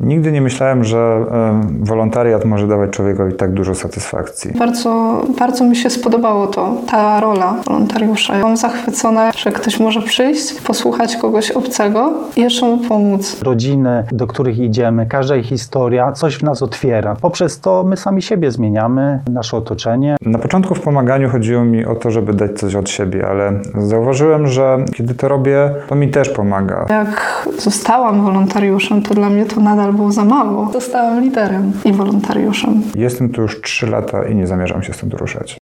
Nigdy nie myślałem, że wolontariat może dawać człowiekowi tak dużo satysfakcji. Bardzo mi się spodobało ta rola wolontariusza. Byłam zachwycona, że ktoś może przyjść, posłuchać kogoś obcego i jeszcze mu pomóc. Rodziny, do których idziemy, każda ich historia coś w nas otwiera. Poprzez to my sami siebie zmieniamy, nasze otoczenie. Na początku w pomaganiu chodziło mi o to, żeby dać coś od siebie, ale zauważyłem, że kiedy to robię, to mi też pomaga. Jak zostałam wolontariuszem, to dla mnie to nadal było za mało. Zostałam liderem i wolontariuszem. Jestem tu już 3 lata i nie zamierzam się stąd ruszać.